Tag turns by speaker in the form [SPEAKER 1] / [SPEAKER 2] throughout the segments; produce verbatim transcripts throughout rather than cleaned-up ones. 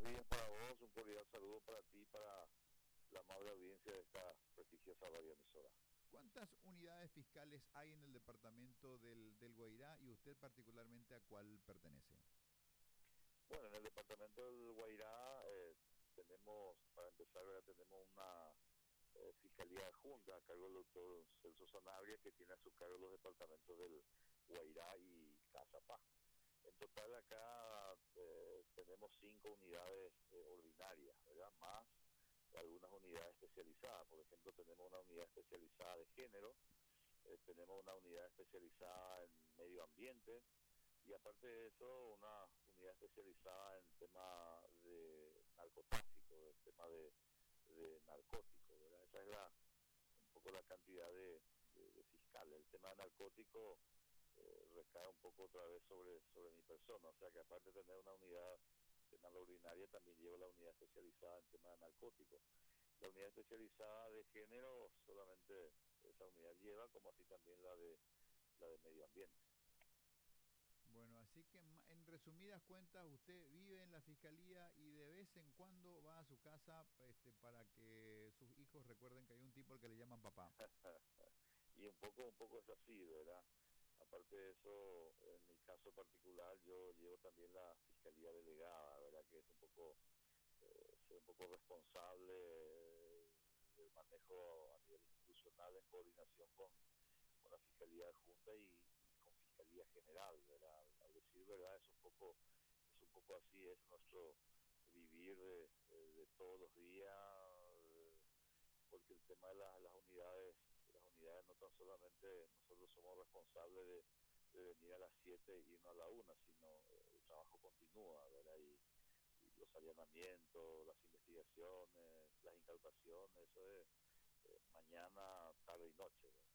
[SPEAKER 1] días para vos, un cordial saludo para ti y para la amable audiencia de esta prestigiosa radioemisora.
[SPEAKER 2] ¿Cuántas unidades fiscales hay en el departamento del, del Guairá y usted particularmente a cuál pertenece?
[SPEAKER 1] Bueno, en el departamento del Guairá eh, tenemos, para empezar, ¿verdad? tenemos una eh, fiscalía adjunta a cargo del doctor Celso Sanabria, que tiene a su cargo los departamentos del Guairá y Cazapá. En total acá eh, tenemos cinco unidades eh, ordinarias, ¿verdad? Más algunas unidades especializadas. Por ejemplo, tenemos una unidad especializada de género, eh, tenemos una unidad especializada en medio ambiente y aparte de eso una unidad especializada en tema de narcotráfico, el tema de, de narcóticos, ¿verdad? Esa es la, un poco la cantidad de, de, de fiscales. El tema de narcóticos eh, recae un poco otra vez sobre, sobre mi persona, o sea que aparte de tener una unidad penal ordinaria, también llevo la unidad especializada en tema de narcóticos. La unidad especializada de género solamente esa unidad lleva, como así también la de la de medio ambiente.
[SPEAKER 2] Bueno, así que en resumidas cuentas usted vive en la fiscalía y de vez en cuando va a su casa este, para que sus hijos recuerden que hay un tipo al que le llaman papá.
[SPEAKER 1] Y un poco, un poco es así, ¿verdad? Aparte de eso, en mi caso particular, yo llevo también la fiscalía delegada, ¿verdad? Que es un poco, eh, ser un poco responsable eh, del manejo a nivel institucional en coordinación con, con la fiscalía adjunta y, y con fiscalía general, ¿verdad? Al, al decir verdad, es un poco, es un poco así, es nuestro vivir de, de todos los días, porque el tema de la, las unidades las unidades no tan solamente nosotros somos responsables de, de venir a las siete y irnos a la una, sino eh, el trabajo continúa, ¿verdad? Y, y los allanamientos, las investigaciones, las incautaciones, eso es eh, mañana, tarde y noche, ¿verdad?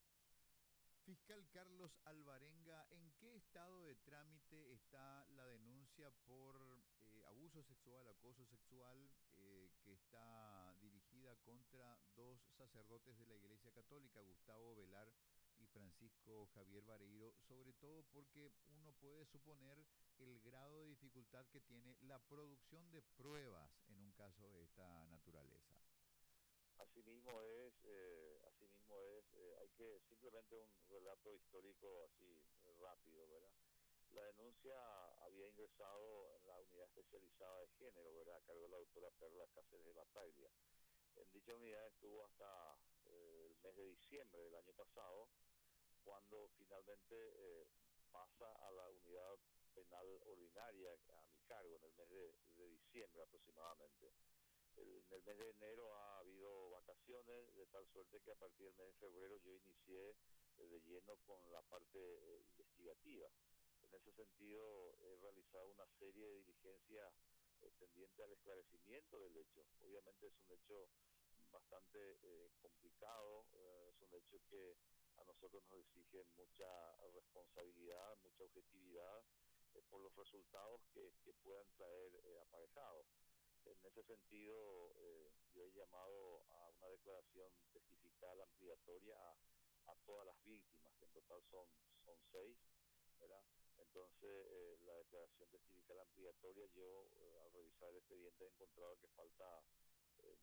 [SPEAKER 2] Fiscal Carlos Alvarenga, ¿en qué estado de trámite está la denuncia por eh, abuso sexual, acoso sexual, eh, que está dirigida contra dos sacerdotes de la Iglesia Católica, Gustavo Velar y Francisco Javier Vareiro, sobre todo porque uno puede suponer el grado de dificultad que tiene la producción de pruebas en un caso de esta naturaleza?
[SPEAKER 1] Asimismo es, eh, asimismo es, eh, hay que simplemente un relato histórico así rápido, ¿verdad? La denuncia había ingresado en la unidad especializada de género, ¿verdad? A cargo de la doctora Perla Cáceres de Bataglia. En dicha unidad estuvo hasta eh, el mes de diciembre del año pasado, cuando finalmente eh, pasa a la unidad penal ordinaria a mi cargo, en el mes de, de diciembre aproximadamente. El, en el mes de enero ha habido vacaciones, de tal suerte que a partir del mes de febrero yo inicié eh, de lleno con la parte eh, investigativa. En ese sentido he realizado una serie de diligencias eh, tendientes al esclarecimiento del hecho. Obviamente es un hecho bastante eh, complicado, eh, es un hecho que a nosotros nos exige mucha responsabilidad, mucha objetividad eh, por los resultados que, que puedan traer eh, aparejados. En ese sentido, eh, yo he llamado a una declaración testifical ampliatoria a, a todas las víctimas, que en total son, son seis, ¿verdad? Entonces, eh, la declaración testifical ampliatoria, yo eh, al revisar el expediente he encontrado que falta eh,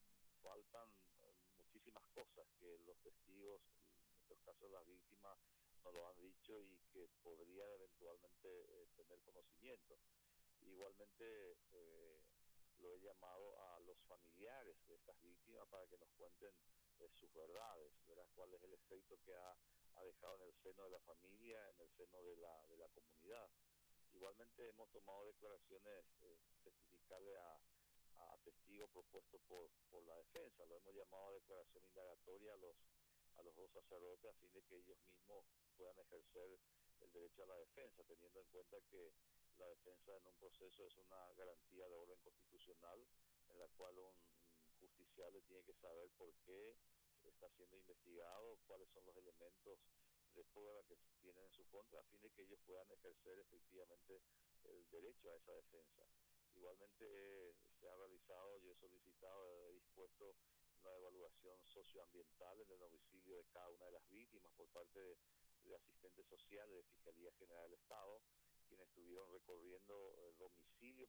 [SPEAKER 1] faltan muchísimas cosas que los testigos, en estos casos las víctimas, nos lo han dicho y que podría eventualmente eh, tener conocimiento. Igualmente, eh, lo he llamado a los familiares de estas víctimas para que nos cuenten eh, sus verdades, ¿verdad? Cuál es el efecto que ha, ha dejado en el seno de la familia, en el seno de la, de la comunidad. Igualmente hemos tomado declaraciones eh, testificales a, a testigos propuestos por, por la defensa. Lo hemos llamado a declaración indagatoria a los, a los dos sacerdotes a fin de que ellos mismos puedan ejercer el derecho a la defensa, teniendo en cuenta que la defensa en un proceso es una garantía de orden constitucional en la cual un justiciable tiene que saber por qué está siendo investigado, cuáles son los elementos de prueba que tienen en su contra, a fin de que ellos puedan ejercer efectivamente el derecho a esa defensa. Igualmente eh, se ha realizado, yo he solicitado, he dispuesto una evaluación socioambiental en el domicilio de cada una de las víctimas por parte de, de asistentes sociales de Fiscalía General del Estado, quienes estuvieron recorriendo el domicilio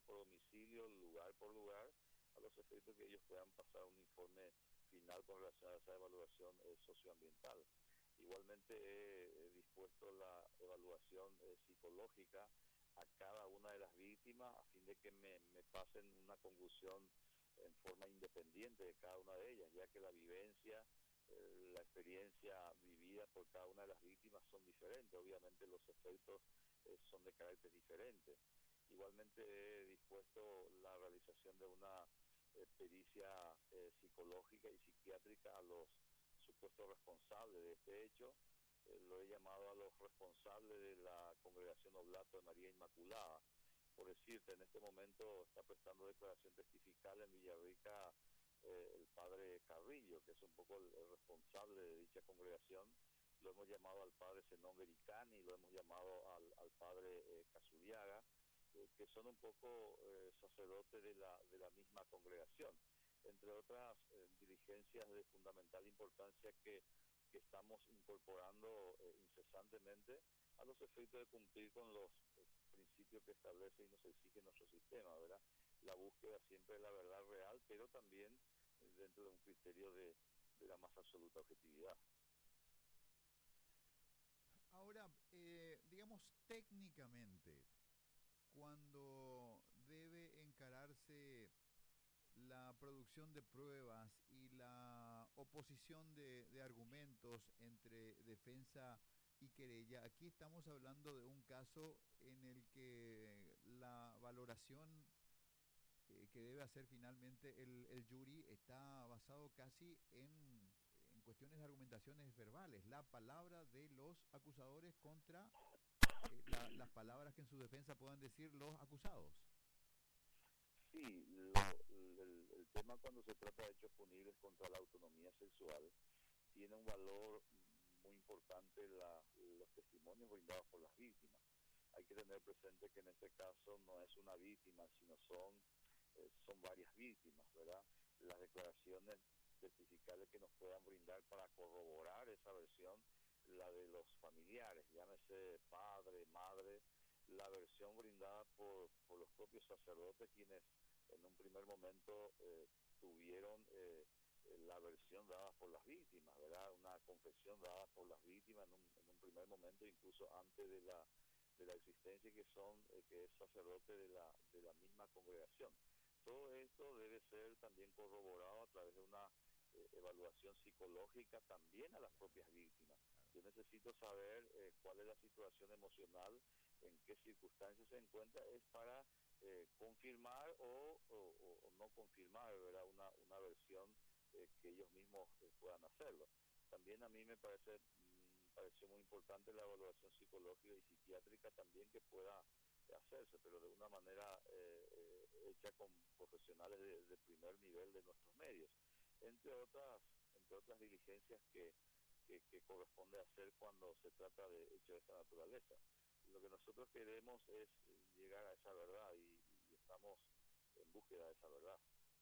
[SPEAKER 1] por domicilio, lugar por lugar, a los efectos que ellos puedan pasar un informe final con relación a esa evaluación eh, socioambiental. Igualmente he, he dispuesto la evaluación eh, psicológica a cada una de las víctimas a fin de que me, me pasen una conclusión en forma independiente de cada una de ellas, ya que la vivencia, eh, la experiencia vivida por cada una de las víctimas son diferentes, obviamente los efectos eh, son de carácter diferente. Igualmente he dispuesto la realización de una eh, pericia eh, psicológica y psiquiátrica a los supuestos responsables de este hecho. Eh, lo he llamado a los responsables de la Congregación Oblato de María Inmaculada. Por decirte, en este momento está prestando declaración testifical en Villarrica eh, el padre Carrillo, que es un poco el, el responsable de dicha congregación. Lo hemos llamado al padre Zenón Vericani, lo hemos llamado al, al padre eh, Casuriaga, eh, que son un poco eh, sacerdotes de la, de la misma congregación, entre otras eh, diligencias de fundamental importancia que, que estamos incorporando eh, incesantemente a los efectos de cumplir con los eh, principios que establece y nos exige nuestro sistema, ¿verdad? La búsqueda siempre de la verdad real, pero también eh, dentro de un criterio de, de la más absoluta objetividad.
[SPEAKER 2] Ahora, eh, digamos técnicamente, cuando debe encararse la producción de pruebas y la oposición de, de argumentos entre defensa y querella, aquí estamos hablando de un caso en el que la valoración eh, que debe hacer finalmente el, el jury está basado casi en, en cuestiones de argumentaciones verbales, la palabra de los acusadores contra eh, la, las palabras que en su defensa puedan decir los acusados.
[SPEAKER 1] Sí, lo, el, el tema cuando se trata de hechos punibles contra la autonomía sexual tiene un valor muy importante la, los testimonios brindados por las víctimas. Hay que tener presente que en este caso no es una víctima, sino son, eh, son varias víctimas, ¿verdad? Las declaraciones testificales que nos puedan brindar para corroborar esa versión, la de los familiares, llámese padre, madre, la versión brindada por, por los propios sacerdotes, quienes en un primer momento eh, tuvieron eh, la versión dada por las víctimas, ¿verdad? Una confesión dada por las víctimas en un, en un primer momento, incluso antes de la de la existencia, que son eh, que es sacerdote de la de la misma congregación. Todo esto debe ser también corroborado a través de una eh, evaluación psicológica también a las propias víctimas. Yo necesito saber eh, cuál es la situación emocional, en qué circunstancias se encuentra, es para eh, confirmar o, o, o no confirmar, ¿verdad? Una, una versión eh, que ellos mismos eh, puedan hacerlo. También a mí me parece mmm, pareció muy importante la evaluación psicológica y psiquiátrica también que pueda eh, hacerse, pero de una manera eh, eh, hecha con profesionales de, de primer nivel de nuestros medios, entre otras, entre otras diligencias que Que, que corresponde hacer cuando se trata de hechos de esta naturaleza. Lo que nosotros queremos es llegar a esa verdad y, y estamos en búsqueda de esa verdad.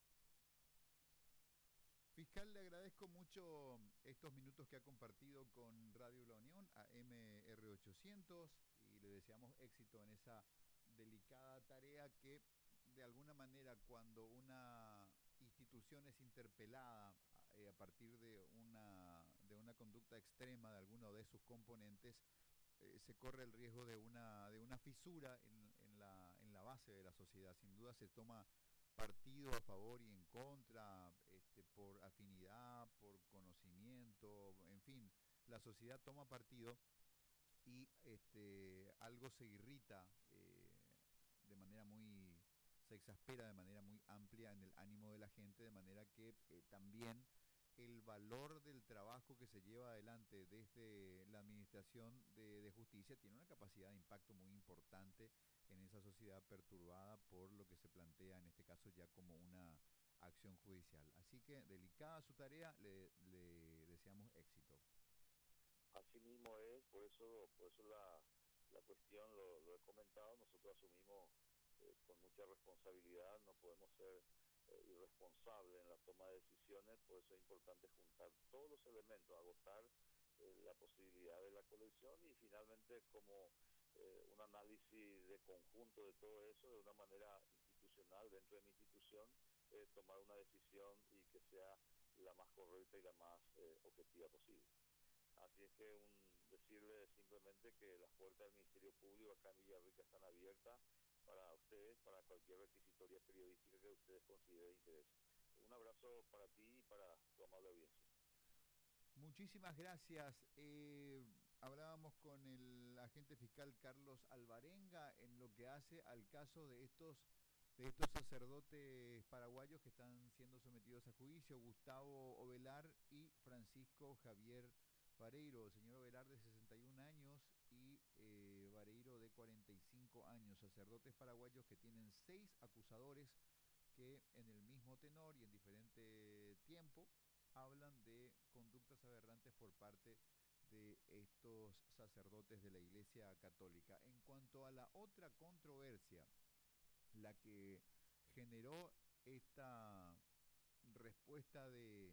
[SPEAKER 2] Fiscal, le agradezco mucho estos minutos que ha compartido con Radio La Unión, a M R ochocientos, y le deseamos éxito en esa delicada tarea que, de alguna manera, cuando una institución es interpelada eh, a partir de una de una conducta extrema de alguno de sus componentes, eh, se corre el riesgo de una de una fisura en, en la en la base de la sociedad. Sin duda se toma partido a favor y en contra, este, por afinidad, por conocimiento, en fin, la sociedad toma partido y este algo se irrita eh, de manera muy se exaspera de manera muy amplia en el ánimo de la gente, de manera que eh, también el valor del trabajo que se lleva adelante desde la administración de, de justicia tiene una capacidad de impacto muy importante en esa sociedad perturbada por lo que se plantea en este caso ya como una acción judicial. Así que delicada su tarea, le, le deseamos éxito.
[SPEAKER 1] Así mismo es, por eso, por eso la, la cuestión, lo, lo he comentado, nosotros asumimos eh, con mucha responsabilidad, no podemos ser eh, irresponsables en la toma de decisiones, por eso es importante juntar todos los elementos, agotar eh, la posibilidad de la colección y finalmente como eh, un análisis de conjunto de todo eso de una manera institucional personal dentro de mi institución, eh, tomar una decisión y que sea la más correcta y la más eh, objetiva posible. Así es que un, decirle simplemente que las puertas del Ministerio Público acá en Villarrica están abiertas para ustedes, para cualquier requisitoria periodística que ustedes consideren de interés. Un abrazo para ti y para tu amable audiencia.
[SPEAKER 2] Muchísimas gracias. Eh, hablábamos con el agente fiscal Carlos Alvarenga en lo que hace al caso de estos de estos sacerdotes paraguayos que están siendo sometidos a juicio, Gustavo Ovelar y Francisco Javier Vareiro. Señor Ovelar de sesenta y un años y eh, Vareiro de cuarenta y cinco años, sacerdotes paraguayos que tienen seis acusadores que en el mismo tenor y en diferente tiempo hablan de conductas aberrantes por parte de estos sacerdotes de la Iglesia Católica. En cuanto a la otra controversia, la que generó esta respuesta de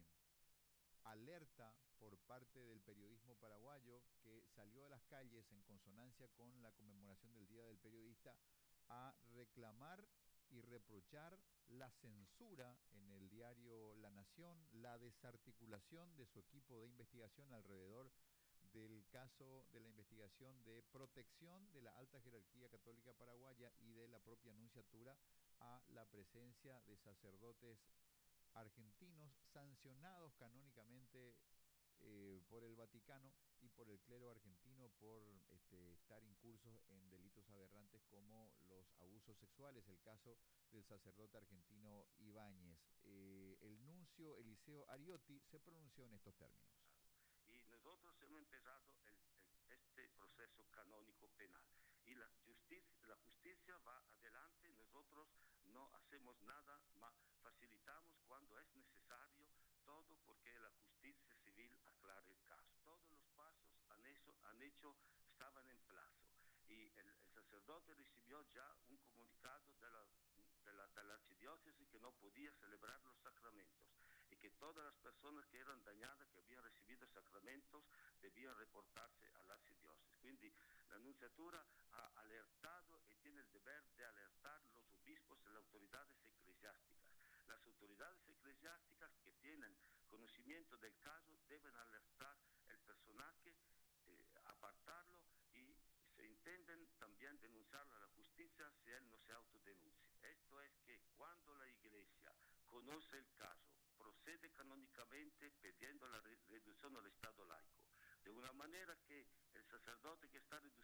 [SPEAKER 2] alerta por parte del periodismo paraguayo, que salió a las calles en consonancia con la conmemoración del Día del Periodista a reclamar y reprochar la censura en el diario La Nación, la desarticulación de su equipo de investigación alrededor del caso de la investigación de protección de la alta jerarquía católica paraguaya y de la propia nunciatura a la presencia de sacerdotes argentinos sancionados canónicamente eh, por el Vaticano y por el clero argentino por este, estar incursos en delitos aberrantes como los abusos sexuales, el caso del sacerdote argentino Ibáñez. Eh, el nuncio Eliseo Ariotti se pronunció en estos términos.
[SPEAKER 3] Y nosotros hemos empezado el, el, este proceso canónico penal y la justicia, la justicia va adelante, nosotros no hacemos nada, más facilitamos cuando es necesario todo porque la justicia civil aclare el caso. Todos los pasos han hecho, han hecho estaban en plazo y el, el sacerdote recibió ya un comunicado de la, de, la, de la archidiócesis que no podía celebrar los sacramentos y que todas las personas que eran dañadas, que habían recibido sacramentos, debían reportarse a la archidiócesis. Quindi la nunciatura ha alertado y tiene el deber de alertar los obispos y las autoridades eclesiásticas. Las autoridades eclesiásticas que tienen conocimiento del caso deben alertar el personaje, eh, apartarlo y se intenten también denunciarlo a la justicia si él no se autodenuncia. Esto es que cuando la Iglesia conoce el caso, procede canónicamente pidiendo la reducción al Estado laico, de una manera que el sacerdote que está reducido